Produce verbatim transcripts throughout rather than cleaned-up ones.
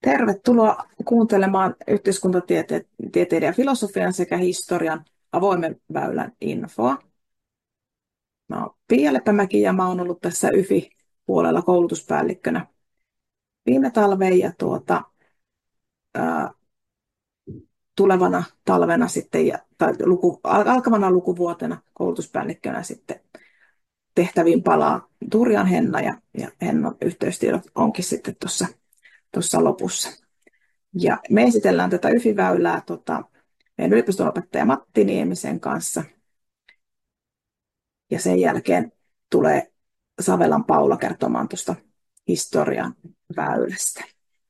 Tervetuloa kuuntelemaan yhteiskuntatieteiden ja filosofian sekä historian avoimen väylän infoa. Mä oon Pia Leppämäki ja mä oon ollut tässä Y F I-puolella koulutuspäällikkönä viime talveen ja tuota, ää, tulevana talvena sitten, ja, tai luku, alkavana lukuvuotena koulutuspäällikkönä sitten tehtäviin palaa Turjan Henna ja, ja Hennan yhteystiedot onkin sitten tuossa tuossa lopussa. Ja me esitellään tätä Y F I-väylää tota, meidän yliopistonopettaja Matti Niemisen kanssa. Ja sen jälkeen tulee Savelan Paula kertomaan tuosta historian väylästä.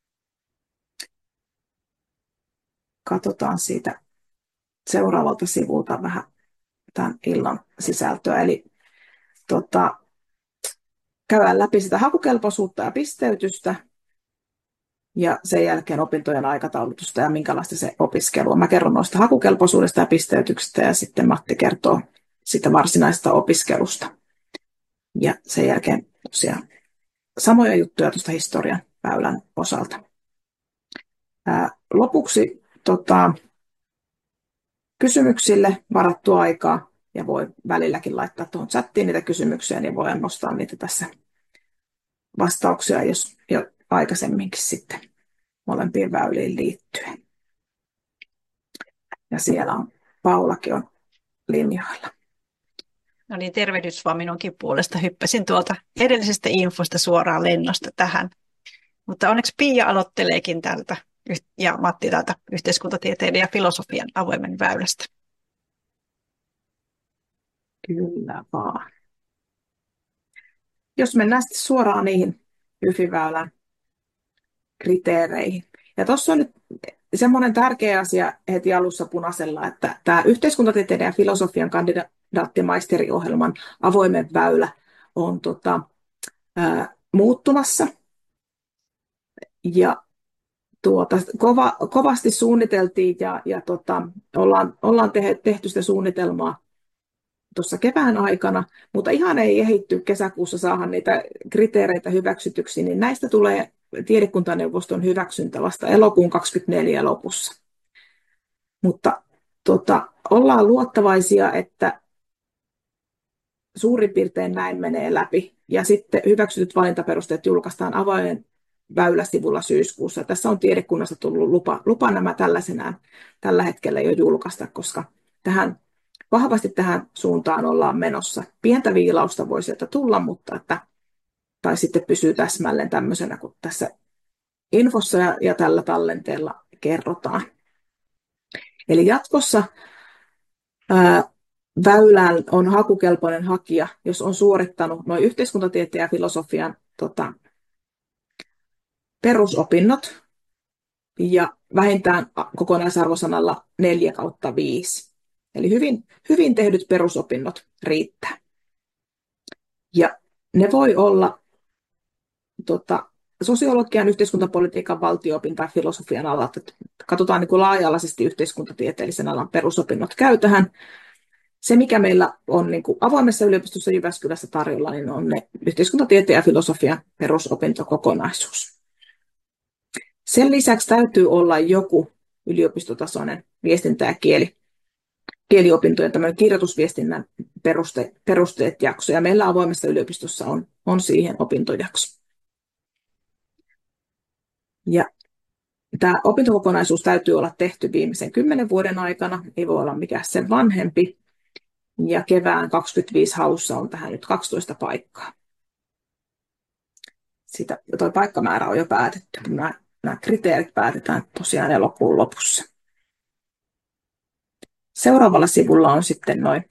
Katsotaan siitä seuraavalta sivulta vähän tämän illan sisältöä. Eli tota, käydään läpi sitä hakukelpoisuutta ja pisteytystä. Ja sen jälkeen opintojen aikataulutusta ja minkälaista se opiskelu on. Mä kerron noista hakukelpoisuudesta ja pisteytyksestä ja sitten Matti kertoo sitä varsinaista opiskelusta. Ja sen jälkeen tosiaan samoja juttuja tuosta historian väylän osalta. Ää, lopuksi tota, kysymyksille varattua aikaa ja voi välilläkin laittaa tuohon chattiin niitä kysymyksiä, niin voi nostaa niitä tässä vastauksia, jos jo aikaisemminkin sitten molempiin väyliin liittyen. Ja siellä on Paulakin on linjoilla. No niin, tervehdys vaan minunkin puolesta. Hyppäsin tuolta edellisestä infosta suoraan lennosta tähän. Mutta onneksi Pia aloitteleekin täältä ja Matti täältä yhteiskuntatieteiden ja filosofian avoimen väylästä. Kyllä vaan. Jos mennään sitten suoraan niihin Y F I-väylän kriteereihin. Ja tuossa on nyt semmoinen tärkeä asia heti alussa punaisella, että tämä yhteiskuntatieteiden ja filosofian kandidaattimaisteriohjelman avoimen väylä on tota, ää, muuttumassa. Ja tuota, kova, kovasti suunniteltiin ja, ja tota, ollaan, ollaan te, tehty sitä suunnitelmaa tuossa kevään aikana, mutta ihan ei ehditty kesäkuussa saada niitä kriteereitä hyväksytyksi, niin näistä tulee tiedekuntaneuvoston hyväksyntä vasta elokuun kaksikymmentäneljä lopussa. Mutta tota, ollaan luottavaisia, että suurin piirtein näin menee läpi. Ja sitten hyväksytyt valintaperusteet julkaistaan avoimen väyläsivulla syyskuussa. Tässä on tiedekunnasta tullut lupa, lupa nämä tällaisenään tällä hetkellä jo julkaista, koska tähän, vahvasti tähän suuntaan ollaan menossa. Pientä viilausta voi sieltä tulla, mutta että, tai sitten pysyy täsmälleen tämmöisenä kuin tässä infossa ja, ja tällä tallenteella kerrotaan. Eli jatkossa ää, väylään on hakukelpoinen hakija, jos on suorittanut noin yhteiskuntatieteen ja filosofian tota, perusopinnot ja vähintään kokonaisarvosanalla neljä kautta viisi. Eli hyvin, hyvin tehdyt perusopinnot riittää. Ja ne voi olla tota, sosiologian, yhteiskuntapolitiikan, valtio-opin tai filosofian alat. Katsotaan niin kuin laaja-alaisesti yhteiskuntatieteellisen alan perusopinnot käy tähän. Se, mikä meillä on niin kuin avoimessa yliopistossa Jyväskylässä tarjolla, niin on ne yhteiskuntatieteen ja filosofian perusopintokokonaisuus. Sen lisäksi täytyy olla joku yliopistotasoinen viestintä- ja kieli, kieliopintojen tämmöinen kirjoitusviestinnän peruste, perusteet jakso. Ja meillä avoimessa yliopistossa on, on siihen opintojakso. Ja tämä opintokokonaisuus täytyy olla tehty viimeisen kymmenen vuoden aikana, ei voi olla mikään sen vanhempi. Ja kevään kaksikymmentäviisi haussa on tähän nyt kaksitoista paikkaa. Sitä, toi paikkamäärä on jo päätetty. Nämä, nämä kriteerit päätetään tosiaan elokuun lopussa. Seuraavalla sivulla on sitten noin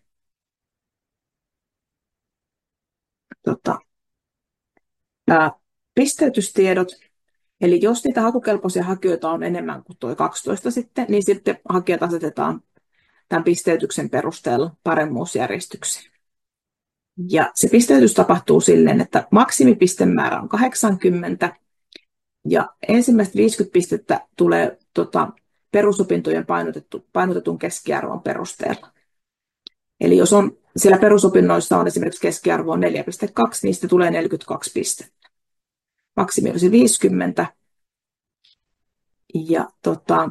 tota, ää, pisteytystiedot. Eli jos niitä hakukelpoisia hakijoita on enemmän kuin tuo kaksitoista sitten, niin sitten hakijat asetetaan tämän pisteytyksen perusteella paremmuusjärjestykseen. Ja se pisteytys tapahtuu silleen, että maksimipistemäärä on kahdeksankymmentä ja ensimmäiset viisikymmentä pistettä tulee tota, perusopintojen painotettu, painotetun keskiarvon perusteella. Eli jos on siellä perusopinnoissa on esimerkiksi keskiarvo on neljä pilkku kaksi, niistä tulee neljäkymmentäkaksi pistettä. Maksimi olisi viisikymmentä Ja tota,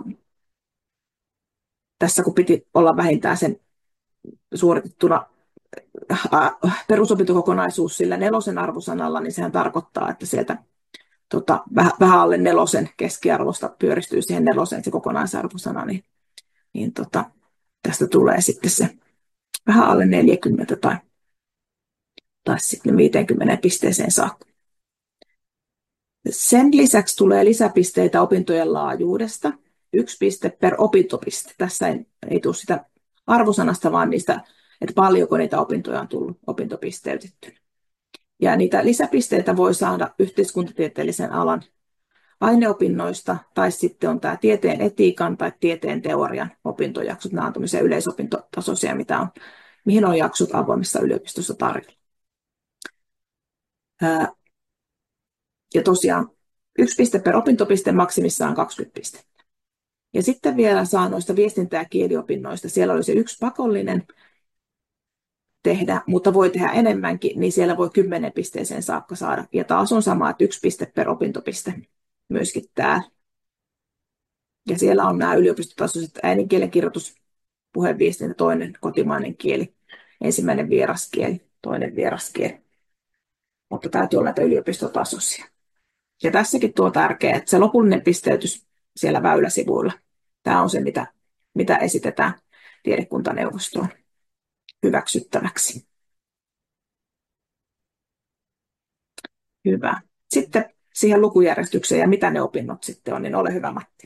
tässä kun piti olla vähintään sen suoritettuna äh, perusopintokokonaisuus sillä nelosen arvosanalla, niin sehän tarkoittaa, että sieltä tota, vähän, vähän alle nelosen keskiarvosta pyöristyy siihen neloseen se kokonaisarvosana, niin, niin tota, tästä tulee sitten se vähän alle neljäkymmentä tai, tai sitten viiteenkymmeneen pisteeseen saakka. Sen lisäksi tulee lisäpisteitä opintojen laajuudesta. Yksi piste per opintopiste. Tässä ei, ei tule sitä arvosanasta, vaan niistä, että paljonko niitä opintoja on tullut opintopisteytetty. Ja niitä lisäpisteitä voi saada yhteiskuntatieteellisen alan aineopinnoista, tai sitten on tämä tieteen etiikan tai tieteen teorian opintojaksot. Nämä on tämmöisiä yleisopintotasoisia, mitä on, mihin on jaksot avoimessa yliopistossa tarjolla. Ja tosiaan yksi piste per opintopiste, maksimissaan kaksikymmentä pistettä. Ja sitten vielä saa noista viestintä- ja kieliopinnoista. Siellä oli se yksi pakollinen tehdä, mutta voi tehdä enemmänkin, niin siellä voi kymmenen pisteeseen saakka saada. Ja taas on sama, että yksi piste per opintopiste myöskin täällä. Ja siellä on nämä yliopistotasoiset äidinkielen kirjoitus, puheviestintä, toinen kotimainen kieli, ensimmäinen vieraskieli, toinen vieraskieli. Mutta täytyy olla näitä yliopistotasoisia. Ja tässäkin tuo tärkeää, että se lopullinen pisteytys siellä väyläsivuilla, tämä on se, mitä, mitä esitetään tiedekuntaneuvostoon hyväksyttäväksi. Hyvä. Sitten siihen lukujärjestykseen ja mitä ne opinnot sitten on, niin ole hyvä, Matti.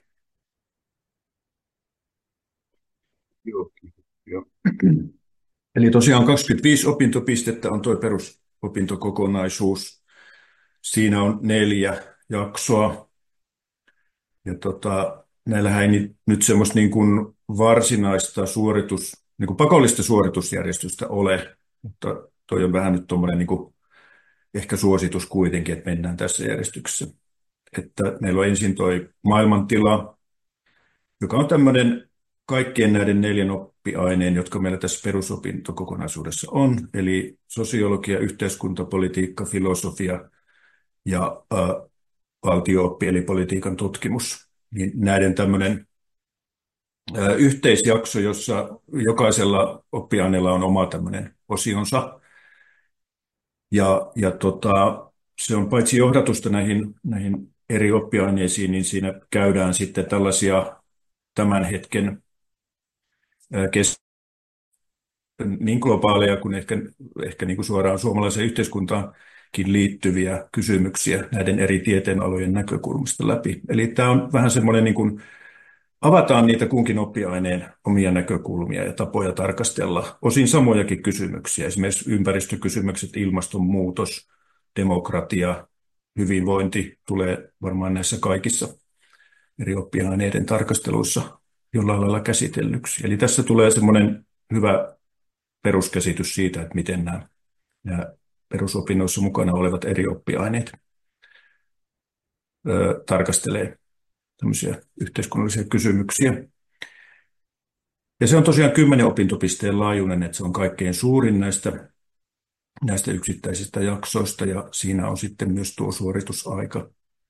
Joo, joo. Eli tosiaan kaksikymmentäviisi opintopistettä on tuo perusopintokokonaisuus. Siinä on neljä jaksoa. Ja tota, näillähän ei nyt semmoista niin kuin varsinaista suoritus, niin kuin pakollista suoritusjärjestystä ole, mutta toi on vähän nyt tuommoinen niin kuin ehkä suositus kuitenkin, että mennään tässä järjestyksessä. Että meillä on ensin toi maailmantila, joka on tämmöinen kaikkien näiden neljän oppiaineen, jotka meillä tässä perusopintokokonaisuudessa on, eli sosiologia, yhteiskuntapolitiikka, filosofia ja äh, valtio-oppi, eli politiikan tutkimus. Niin näiden tämmöinen äh, yhteisjakso, jossa jokaisella oppiaineella on oma tämmöinen osionsa. Ja, ja tota, se on paitsi johdatusta näihin, näihin eri oppiaineisiin, niin siinä käydään sitten tällaisia tämän hetken kes- niin globaaleja kuin ehkä, ehkä niin kuin suoraan suomalaiseen yhteiskuntaankin liittyviä kysymyksiä näiden eri tieteenalojen näkökulmasta läpi. Eli tämä on vähän semmoinen, niin kuin avataan niitä kunkin oppiaineen omia näkökulmia ja tapoja tarkastella osin samojakin kysymyksiä, esimerkiksi ympäristökysymykset, ilmastonmuutos, demokratia, hyvinvointi tulee varmaan näissä kaikissa eri oppiaineiden tarkasteluissa jollain lailla käsitellyksi. Eli tässä tulee semmoinen hyvä peruskäsitys siitä, että miten nämä, nämä perusopinnoissa mukana olevat eri oppiaineet ö, tarkastelee tämmöisiä yhteiskunnallisia kysymyksiä. Ja se on tosiaan kymmenen opintopisteen laajuinen, että se on kaikkein suurin näistä, näistä yksittäisistä jaksoista, ja siinä on sitten myös tuo suoritusaika.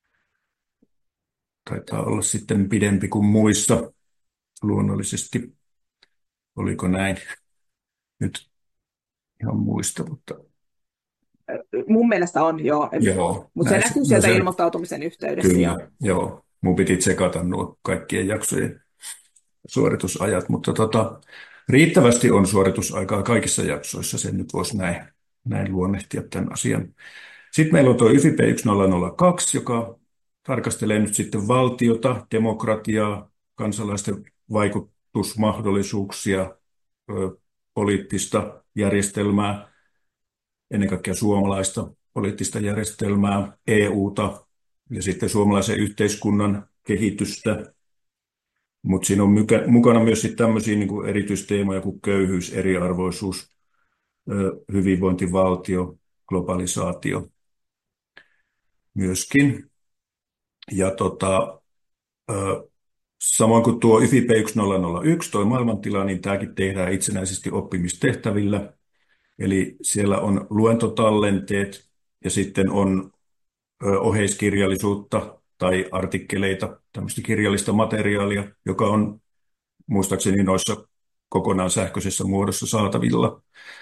Taitaa olla sitten pidempi kuin muissa luonnollisesti. Oliko näin? Nyt ihan muista, mutta... Mun mielestä on, joo. Joo, mutta se näin, näkyy sieltä no se, ilmoittautumisen yhteydessä. Kyllä, Ja... joo. Mun piti tsekata nuo kaikkien jaksojen suoritusajat, mutta tota, riittävästi on suoritusaikaa kaikissa jaksoissa, sen nyt voisi näin, näin luonnehtia tämän asian. Sitten meillä on tuo Y F I P yksi nolla nolla kaksi, joka tarkastelee nyt sitten valtiota, demokratiaa, kansalaisten vaikutusmahdollisuuksia, poliittista järjestelmää, ennen kaikkea suomalaista poliittista järjestelmää, E U:ta ja sitten suomalaisen yhteiskunnan kehitystä. Mutta siinä on mukana myös sitten tämmöisiä niin kuin erityisteemoja kuin köyhyys, eriarvoisuus, hyvinvointivaltio, globalisaatio myöskin. Ja tota, samoin kuin tuo Y F I P yksi nolla nolla yksi, tuo maailmantila, niin tämäkin tehdään itsenäisesti oppimistehtävillä. Eli siellä on luentotallenteet ja sitten on oheiskirjallisuutta tai artikkeleita, tämmöistä kirjallista materiaalia, joka on muistaakseni noissa kokonaan sähköisessä muodossa saatavilla.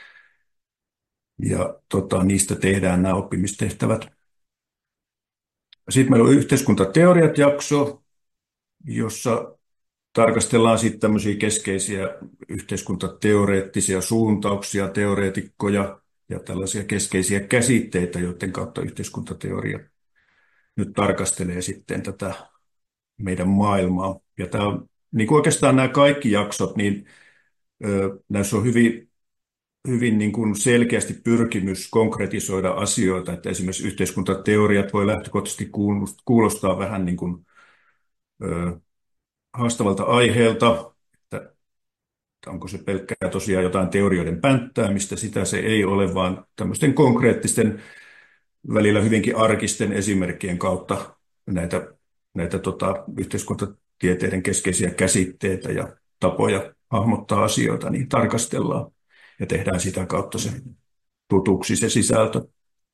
Ja tota, niistä tehdään nämä oppimistehtävät. Sitten meillä on yhteiskuntateoriat-jakso, jossa tarkastellaan sitten tämmöisiä keskeisiä yhteiskuntateoreettisia suuntauksia, teoreetikkoja ja tällaisia keskeisiä käsitteitä, joiden kautta yhteiskuntateoria nyt tarkastelee sitten tätä meidän maailmaa. Ja tämä on, niin kuin oikeastaan nämä kaikki jaksot, niin ö, näissä on hyvin, hyvin niin kuin selkeästi pyrkimys konkretisoida asioita, että esimerkiksi yhteiskuntateoriat voi lähtökohtaisesti kuulostaa vähän niin kuin ö, haastavalta aiheelta, että onko se pelkkää tosiaan jotain teorioiden pänttäämistä, sitä se ei ole, vaan tämmöisten konkreettisten, välillä hyvinkin arkisten esimerkkien kautta näitä, näitä tota, yhteiskuntatieteiden keskeisiä käsitteitä ja tapoja hahmottaa asioita, niin tarkastellaan ja tehdään sitä kautta se tutuksi se sisältö.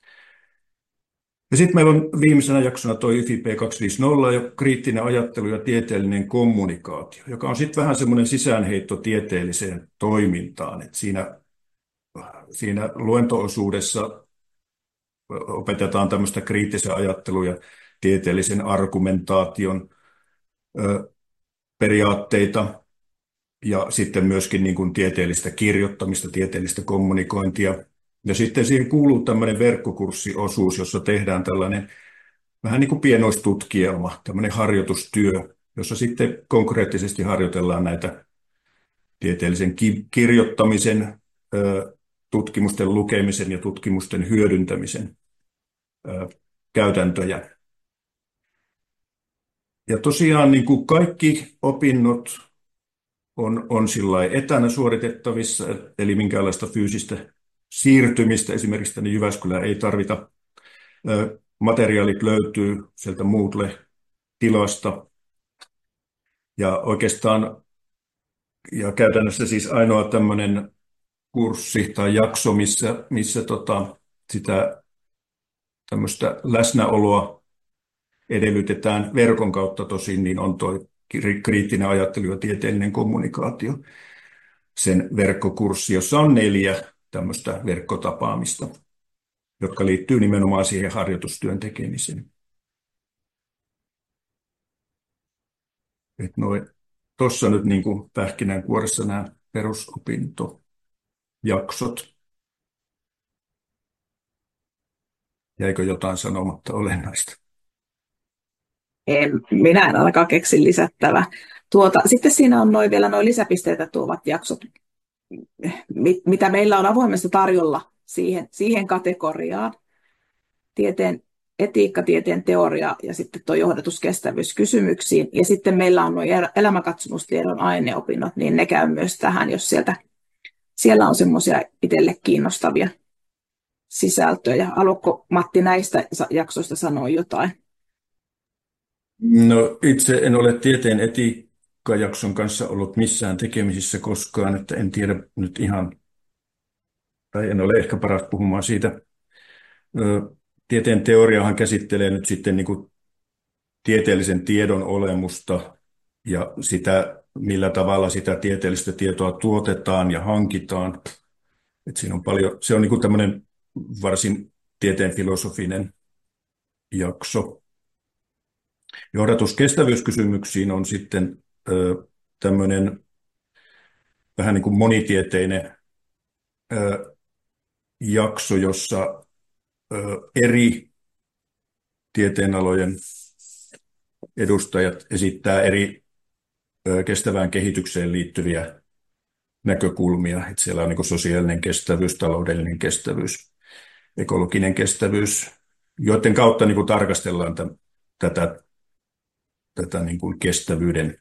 Ja sitten meillä on viimeisenä jaksona tuo Y F I P kaksisataaviisikymmentä ja kriittinen ajattelu ja tieteellinen kommunikaatio, joka on sitten vähän semmoinen sisäänheitto tieteelliseen toimintaan. Et siinä, siinä luento-osuudessa opetetaan tämmöistä kriittisen ajattelun ja tieteellisen argumentaation ö, periaatteita ja sitten myöskin niin kuin tieteellistä kirjoittamista, tieteellistä kommunikointia. Ja sitten siihen kuuluu tämmöinen verkkokurssiosuus, jossa tehdään tällainen vähän niin kuin pienoistutkielma, tämmöinen harjoitustyö, jossa sitten konkreettisesti harjoitellaan näitä tieteellisen ki- kirjoittamisen, ö, tutkimusten lukemisen ja tutkimusten hyödyntämisen ö, käytäntöjä. Ja tosiaan niin kuin kaikki opinnot on, on sillä etänä suoritettavissa, eli minkäänlaista fyysistä siirtymistä esimerkiksi tänne Jyväskylään ei tarvita. Materiaalit löytyy sieltä Moodle-tilasta. Ja oikeastaan ja käytännössä siis ainoa tämmöinen kurssi tai jakso, missä, missä tota, sitä tämmöistä läsnäoloa edellytetään verkon kautta tosin, niin on tuo kriittinen ajattelu ja tieteellinen kommunikaatio. Sen verkkokurssi, jossa on neljä tämmöistä verkkotapaamista, jotka liittyy nimenomaan siihen harjoitustyön tekemiseen. Tuossa nyt niin kuin pähkinänkuoressa nämä perusopintojaksot. Jäikö jotain sanomatta olennaista? En, minä en ainakaan keksi lisättävää. Tuota, sitten siinä on noi, vielä nuo lisäpisteitä tuovat jaksot, mit, mitä meillä on avoimessa tarjolla siihen, siihen kategoriaan. Tieteen etiikka, tieteen teoria ja sitten tuo johdatus kestävyyskysymyksiin. Ja sitten meillä on nuo elämänkatsomustiedon aineopinnot, niin ne käy myös tähän, jos sieltä, siellä on semmoisia itselle kiinnostavia sisältöjä. Haluatko Matti näistä jaksoista sanoa jotain? No, itse en ole tieteen etiikkajakson kanssa ollut missään tekemisissä koskaan, että en tiedä nyt ihan, tai en ole ehkä paras puhumaan siitä. Tieteen teoriahan käsittelee nyt sitten niin kuin tieteellisen tiedon olemusta ja sitä, millä tavalla sitä tieteellistä tietoa tuotetaan ja hankitaan. Et siinä on paljon, se on niin kuin tämmöinen varsin tieteen filosofinen jakso. Johdatus kestävyyskysymyksiin on sitten ö, tämmöinen vähän niin kuin monitieteinen ö, jakso, jossa ö, eri tieteenalojen edustajat esittää eri ö, kestävään kehitykseen liittyviä näkökulmia. Et siellä on niin kuin sosiaalinen kestävyys, taloudellinen kestävyys, ekologinen kestävyys, joiden kautta niin kuin tarkastellaan t- tätä tätä niin kuin kestävyyden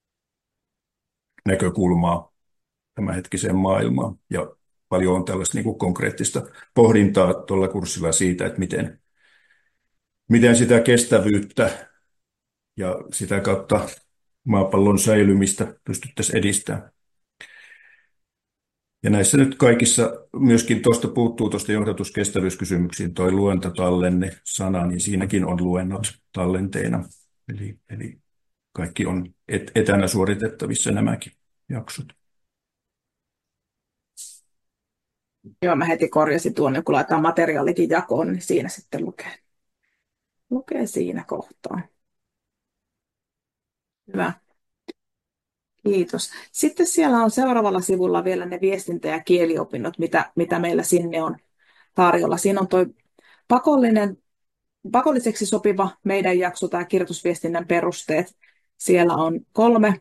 näkökulmaa tämänhetkiseen maailmaan. Ja paljon on tällaista niin kuin konkreettista pohdintaa tuolla kurssilla siitä, että miten, miten sitä kestävyyttä ja sitä kautta maapallon säilymistä pystyttäisiin edistämään. Ja näissä nyt kaikissa, myöskin tuosta puuttuu tuosta johdatuskestävyyskysymyksiin toi luentotallenne sana, niin siinäkin on luennot tallenteina. Eli, eli kaikki on et, etänä suoritettavissa nämäkin jaksot. Joo, mä heti korjasin tuonne, kun laitetaan materiaalikin jakoon, niin siinä sitten lukee, lukee siinä kohtaa. Hyvä. Kiitos. Sitten siellä on seuraavalla sivulla vielä ne viestintä- ja kieliopinnot, mitä, mitä meillä sinne on tarjolla. Siinä on tuo pakollinen, pakolliseksi sopiva meidän jakso, tämä kirjoitusviestinnän perusteet. Siellä on kolme,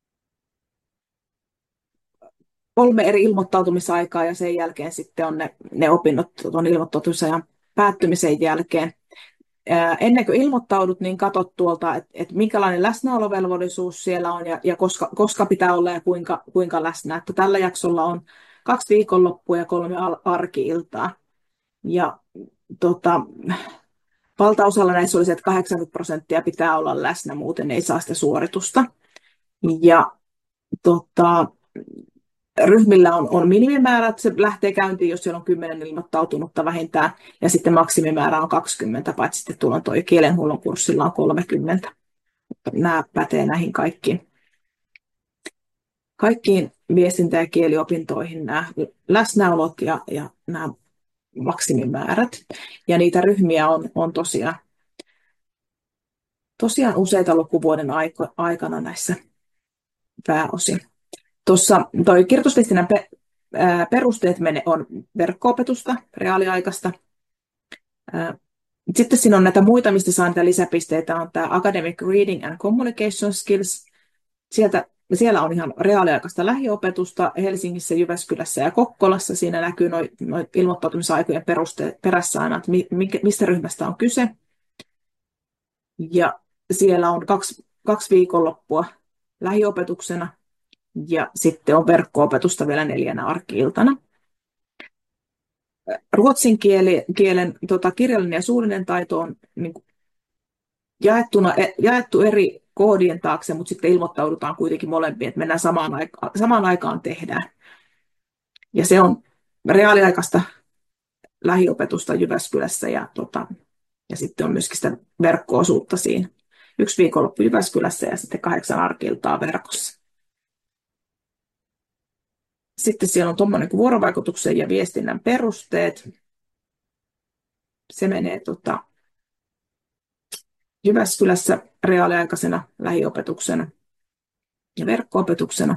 kolme eri ilmoittautumisaikaa ja sen jälkeen sitten on ne, ne opinnot tuon ilmoittautumisajan päättymisen jälkeen. Ää, ennen kuin ilmoittaudut, niin katsot tuolta, että et minkälainen läsnäolovelvollisuus siellä on ja, ja koska, koska pitää olla ja kuinka, kuinka läsnä. Että tällä jaksolla on kaksi viikonloppua ja kolme arki-iltaa. Ja tota, valtaosalla näissä olisi, että kahdeksankymmentä prosenttia pitää olla läsnä, muuten ei saa sitä suoritusta. Ja tota, ryhmillä on, on minimimäärä, että se lähtee käyntiin, jos siellä on kymmenen ilmoittautunutta vähintään, ja sitten maksimimäärä on kaksikymmentä, paitsi sitten tuolla tuo kielenhuollon kurssilla on kolmekymmentä. Nämä pätee näihin kaikkiin, kaikkiin viestintä- ja kieliopintoihin, nämä läsnäolot ja, ja nämä maksimimäärät. Ja niitä ryhmiä on, on tosiaan, tosiaan useita lukuvuoden aiko, aikana näissä pääosin. Tuossa toi kirjoitusviestinnän pe, ää, perusteet mene, on verkko-opetusta, reaaliaikaista. Ää, sitten siinä on näitä muita, mistä saa näitä lisäpisteitä, on tämä Academic Reading and Communication Skills. Sieltä, siellä on ihan reaaliaikaista lähiopetusta Helsingissä, Jyväskylässä ja Kokkolassa. Siinä näkyy noin noi ilmoittautumisaikojen peruste, perässä aina, että mi, mistä ryhmästä on kyse. Ja siellä on kaksi, kaksi viikonloppua lähiopetuksena. Ja sitten on verkko-opetusta vielä neljänä arki-iltana. Ruotsin kieli, kielen tota, kirjallinen ja suullinen taito on niin kuin jaettuna, jaettu eri koodien taakse, mutta sitten ilmoittaudutaan kuitenkin molempiin, että mennään samaan aikaan, samaan aikaan tehdään. Ja se on reaaliaikaista lähiopetusta Jyväskylässä ja, tota, ja sitten on myöskin sitä verkko-osuutta siinä. Yksi viikonloppu Jyväskylässä ja sitten kahdeksan arki-iltaa verkossa. Sitten siellä on tuommoinen kuin vuorovaikutuksen ja viestinnän perusteet. Se menee tota, Jyväskylässä reaaliaikaisena lähiopetuksena ja verkko-opetuksena.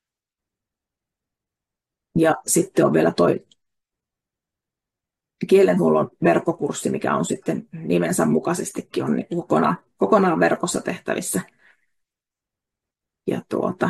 Ja sitten on vielä tuo kielenhuollon verkkokurssi, mikä on sitten nimensä mukaisestikin on niin kokonaan, kokonaan verkossa tehtävissä. Ja tuota,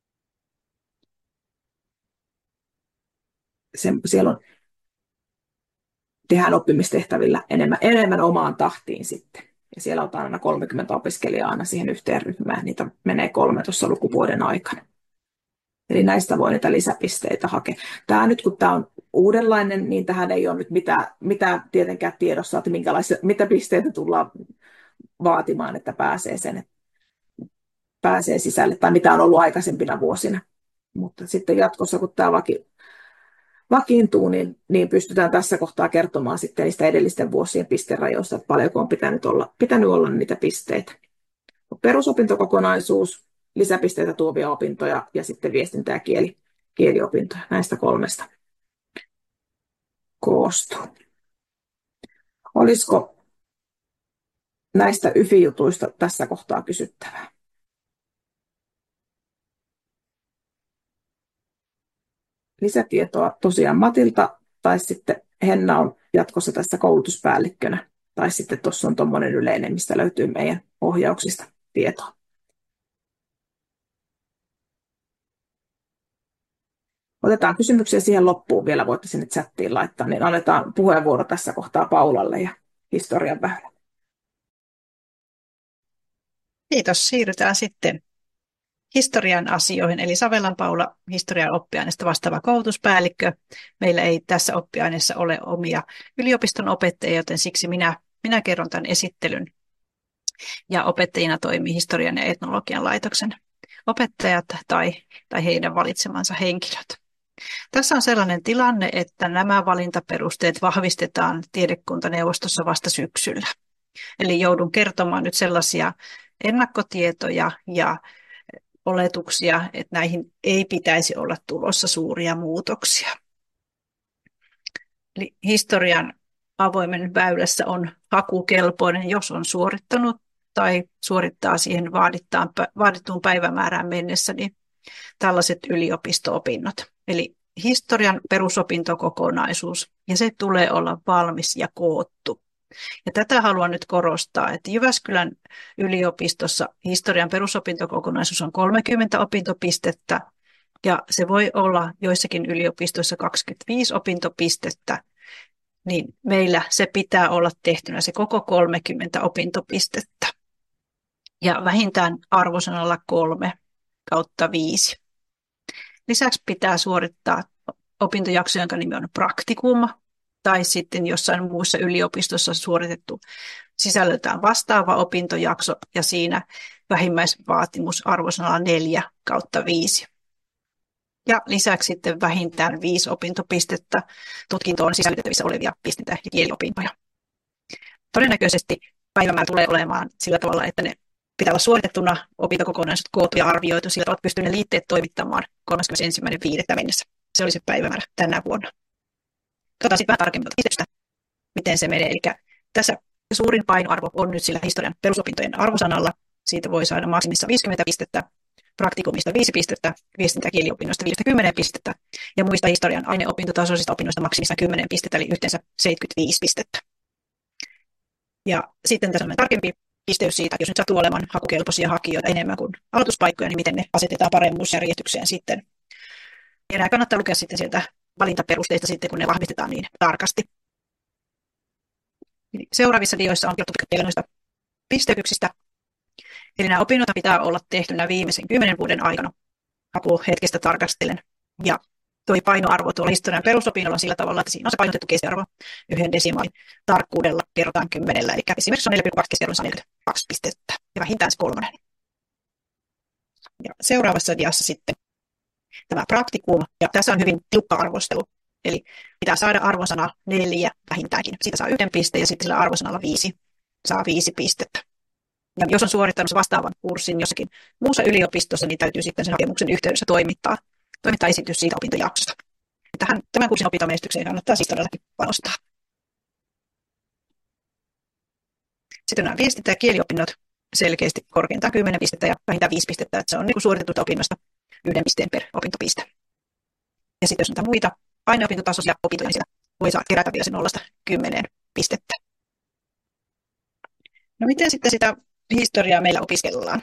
se, siellä on, tehdään oppimistehtävillä enemmän, enemmän omaan tahtiin sitten. Ja siellä otetaan aina kolmekymmentä opiskelijaa aina siihen yhteen ryhmään. Niitä menee kolme tuossa lukuvuoden aikana. Eli näistä voi niitä lisäpisteitä hakea. Tämä nyt kun tämä on uudenlainen, niin tähän ei ole nyt mitään, mitään tietenkään tiedossa, että minkälaisia, mitä pisteitä tullaan vaatimaan, että pääsee sen, pääsee sisälle, tai mitä on ollut aikaisempina vuosina. Mutta sitten jatkossa, kun tämä vaki, vakiintuu, niin, niin pystytään tässä kohtaa kertomaan sitten niistä edellisten vuosien pisterajoista, että paljonko on pitänyt olla, pitänyt olla niitä pisteitä. Perusopintokokonaisuus, lisäpisteitä tuovia opintoja ja sitten viestintä- ja kieli, kieliopintoja. Näistä kolmesta koostuu. Olisiko näistä Y F I-jutuista tässä kohtaa kysyttävää? Lisätietoa tosiaan Matilta, tai sitten Henna on jatkossa tässä koulutuspäällikkönä, tai sitten tuossa on tuommoinen yleinen, mistä löytyy meidän ohjauksista tietoa. Otetaan kysymyksiä siihen loppuun vielä, voitte sinne chattiin laittaa, niin annetaan puheenvuoro tässä kohtaa Paulalle ja historian väylä. Kiitos. Siirrytään sitten historian asioihin, eli Savelan Paula, historian oppiaineesta vastaava koulutuspäällikkö. Meillä ei tässä oppiaineessa ole omia yliopiston opettajia, joten siksi minä, minä kerron tämän esittelyn. Ja opettajina toimii historian ja etnologian laitoksen opettajat tai, tai heidän valitsemansa henkilöt. Tässä on sellainen tilanne, että nämä valintaperusteet vahvistetaan tiedekuntaneuvostossa vasta syksyllä. Eli joudun kertomaan nyt sellaisia ennakkotietoja ja oletuksia, että näihin ei pitäisi olla tulossa suuria muutoksia. Eli historian avoimen väylässä on hakukelpoinen, jos on suorittanut tai suorittaa siihen vaadittuun päivämäärään mennessä niin tällaiset yliopisto-opinnot. Eli historian perusopintokokonaisuus, ja se tulee olla valmis ja koottu. Ja tätä haluan nyt korostaa, että Jyväskylän yliopistossa historian perusopintokokonaisuus on kolmekymmentä opintopistettä, ja se voi olla joissakin yliopistoissa kaksikymmentäviisi opintopistettä, niin meillä se pitää olla tehtynä se koko kolmekymmentä opintopistettä. Ja vähintään arvosanalla kolme kautta viisi. Lisäksi pitää suorittaa opintojakso, jonka nimi on praktikum, tai sitten jossain muussa yliopistossa suoritettu sisällöltään vastaava opintojakso, ja siinä vähimmäisvaatimus arvosanalla neljä kautta viisi. Ja lisäksi sitten vähintään viisi opintopistettä tutkintoon sisällytettävissä olevia pistintä- ja kieliopintoja. Todennäköisesti päivämäärä tulee olemaan sillä tavalla, että ne pitää olla suoritettuna opintokokonaisuudet koottu ja arvioitu, sillä tavalla pystyy ne liitteet toimittamaan kolmaskymmenesensimmäinen viidettä mennessä. Se oli se päivämäärä tänä vuonna. Katsotaan sitten vähän tarkemmin pisteistä, miten se menee. Eli tässä suurin painoarvo on nyt sillä historian perusopintojen arvosanalla. Siitä voi saada maksimissa viisikymmentä pistettä, praktikumista viisi pistettä, viestintä- ja kieliopinnoista viisikymmentä pistettä ja muista historian aineopintotasoisista opinnoista maksimissa kymmenen pistettä, eli yhteensä seitsemänkymmentäviisi pistettä. Ja sitten tässä on tarkempi pisteys siitä, että jos nyt sattuu olemaan hakukelpoisia hakijoita enemmän kuin aloituspaikkoja, niin miten ne asetetaan paremmuusjärjestykseen sitten. Ja nämä kannattaa lukea sitten sieltä valintaperusteista sitten, kun ne vahvistetaan niin tarkasti. Seuraavissa dioissa on kerrottu vielä noista pisteytyksistä. Eli nämä opinnot pitää olla tehtynä viimeisen kymmenen vuoden aikana hakuhetkestä tarkastellen. Ja tuo painoarvo tuolla historian perusopinnolla on sillä tavalla, että siinä on se painotettu keskiarvo yhden desimaalin tarkkuudella kerrotaan kymmenellä. Eli esimerkiksi on neljä pilkku kaksi keskiarvo neljäkymmentäkaksi pistettä ja vähintään se kolmonen. Ja seuraavassa diassa sitten tämä praktikum, ja tässä on hyvin tiukka arvostelu. Eli pitää saada arvosana neljä vähintäänkin. Siitä saa yhden pisteen ja sitten sillä arvosanalla viisi saa viisi pistettä. Ja jos on suorittanut vastaavan kurssin jossakin muussa yliopistossa, niin täytyy sitten sen hakemuksen yhteydessä toimittaa, toimittaa esitys siitä opintojaksosta. Tähän, tämän kurssin opintomenestykseen kannattaa siis todellakin panostaa. Sitten nämä viestintä- ja kieliopinnot selkeästi korkeintaan kymmenen pistettä ja vähintään viisi pistettä, että se on niin suoritettu opinnosta yhden pisteen per opintopiste. Ja sitten jos on muita aineopintotasoisia opintoja, niin sitä voi saa kerätä vielä sen nollasta kymmeneen pistettä. No miten sitten sitä historiaa meillä opiskellaan?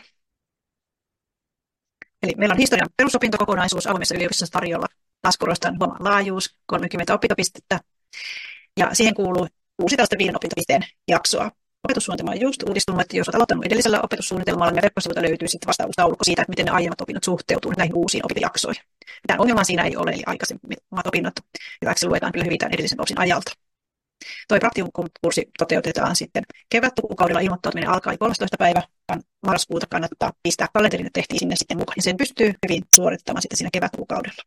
Eli meillä on historian perusopintokokonaisuus avoimessa yliopistossa tarjolla. Taas korostan huomaan laajuus, kolmekymmentä opintopistettä. Ja siihen kuuluu kuusi tällaista viiden opintopisteen jaksoa. Opetussuunnitelma on just uudistunut, että jos olet aloittanut edellisellä opetussuunnitelmalla, niin verkkosivuilta löytyy sitten vastaavuustaulukko siitä, että miten ne aiemmat opinnot suhteutuvat näihin uusiin opintojaksoihin. Mitään ongelmaa siinä ei ole, eli aikaisemmat opinnot hyväksi luetaan kyllä hyvin tämän edellisen opsin ajalta. Tuo praktikum-kurssi toteutetaan sitten kevätlukukaudella. Ilmoittautuminen alkaa kolmastoista päivä marraskuuta. Kannattaa pistää kalenterin, että tehtiin sinne sitten mukaan. Ja sen pystyy hyvin suorittamaan sitten siinä kevätlukukaudella.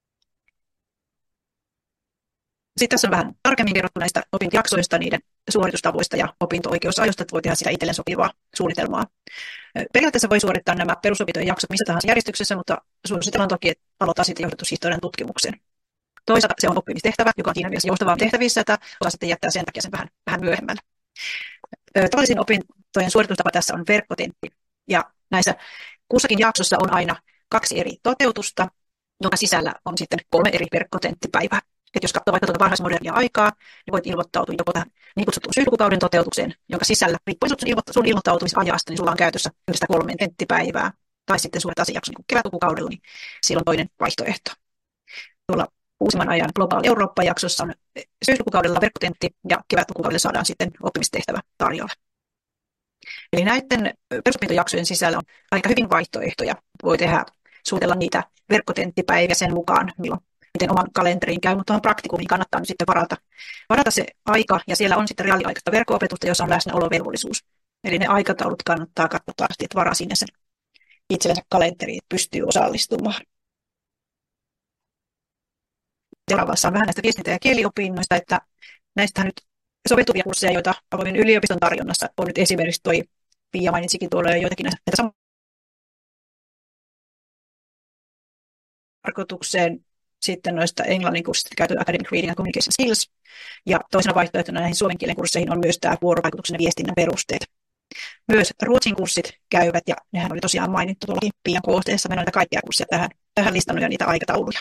Sitten tässä on vähän tarkemmin kerrottu näistä opintojaksoista, niiden suoritustavoista ja opinto-oikeusajoista, että voi tehdä sitä itselleen sopivaa suunnitelmaa. Periaatteessa voi suorittaa nämä perusopintojen jaksot missä tahansa järjestyksessä, mutta suositellaan toki, että aloittaa sitten johdatushistorian tutkimuksen. Toisaalta se on oppimistehtävä, joka on siinä mielessä joustavaa tehtävissä, että osa sitten jättää sen takia sen vähän, vähän myöhemmällä. Tavallisin opintojen suoritustapa tässä on verkkotentti. Ja näissä kussakin jaksossa on aina kaksi eri toteutusta, jonka sisällä on sitten kolme eri verkkotenttipäivää. Et jos katsoo vaikka tuota varhaismodernia aikaa, niin voit ilmoittautua joko tähän niin kutsuttuun syyslukukauden toteutukseen, jonka sisällä, riippuen sun ilmoittautumisajasta, niin sulla on käytössä yhdestä kolmeen tenttipäivää. Tai sitten suorittaa se jakso niin kevätlukukaudella, niin silloin on toinen vaihtoehto. Tuolla uusimman ajan Globaal Eurooppa-jaksossa on syyslukukaudella verkkotentti ja kevätlukukaudella saadaan sitten oppimistehtävä tarjolla. Eli näiden perusopintojaksojen sisällä on aika hyvin vaihtoehtoja. Voi tehdä, suunnitella niitä verkkotenttipäiviä sen mukaan, milloin miten oman kalenteriin käy, mutta tuohon praktikumiin kannattaa nyt sitten varata, varata se aika, ja siellä on sitten reaaliaikaista verkko-opetusta, jossa on läsnäolovelvollisuus. Eli ne aikataulut kannattaa katsoa, että varaa sinne sen itsellensä kalenteriin, että pystyy osallistumaan. seuraavassa on vähän näistä viestintä- ja kieliopinnoista, että näistä nyt soveltuvia kursseja, joita avoimen yliopiston tarjonnassa on nyt esimerkiksi toi Pia mainitsikin tuolla jo joitakin näitä näitä tarkoitukseen sitten noista englannin kurssista käytetty Academic Reading and Communication Skills. Ja toisena vaihtoehtona näihin suomen kielen kursseihin on myös tämä vuorovaikutuksen ja viestinnän perusteet. Myös ruotsin kurssit käyvät, ja nehän oli tosiaan mainittu tuollakin Pian koosteessa. Meillä on näitä kaikkia kursseja tähän, tähän listannut ja niitä aikatauluja.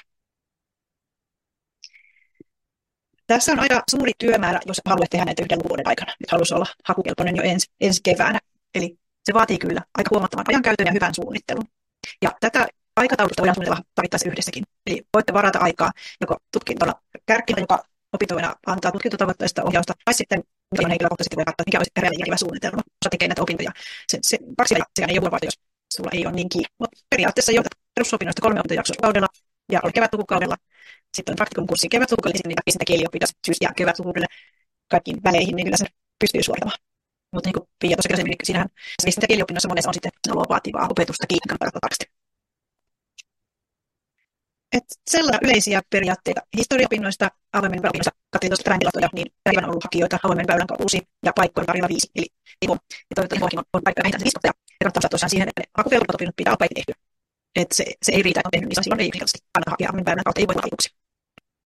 Tässä on aika suuri työmäärä, jos haluat tehdä näitä yhden vuoden aikana. Nyt haluaisi olla hakukelpoinen jo ensi, ensi keväänä. Eli se vaatii kyllä aika huomattavan ajankäytön ja hyvän suunnittelun. Ja tätä aikataulusta voidaan suunnitella tarvittaessa yhdessäkin. Eli voitte varata aikaa joko tutkintolla kärkkinä, joka opintoina antaa tutkintotavoitteista ohjausta, tai sitten mikä on henkilökohtaisesti voi katsoa, mikä olisi kädellä järkevä suunnitelma. Osa tekee näitä opintoja. Se, se, kaksi ja sekään ei ole vuorovaihto, jos sulla ei ole niin kiinni. Mutta periaatteessa joitat perusopinnoista kolme opintojaksoa kaudella ja oli kevätlukukaudella. Sitten on praktikumkurssi kevätlukukaudella, sitten niitä viestintä kieliopintoja syys- ja kevätlukukaudelle kaikkiin väleihin, niin kyllä se pystyy suorittamaan. Mutta niin kuin Pia tuossa käsin, niin siinähän viestintä kieliopinnoissa monessa on sitten vaativaa opetusta kiinni tarkasti. Et sellainen yleisiä periaatteita historiaopinnoista, avoimen väylän katsoin tuosta trendilatoja, niin päivänä on ollut hakijoita avoimen väylän kuusi ja paikkoja tarjolla viisi. Eli Ivo, ja toivottavasti on, on paikka vähintään se viisi ja kannattaa saada tosiaan siihen, että ne hakukelpoiset opinnot pitää olla kaikki tehty. Et se, se ei riitä, että on tehnyt, niin silloin ei yksinkertaisesti kannata hakea avoimen väylän kautta, ei voi valituksi.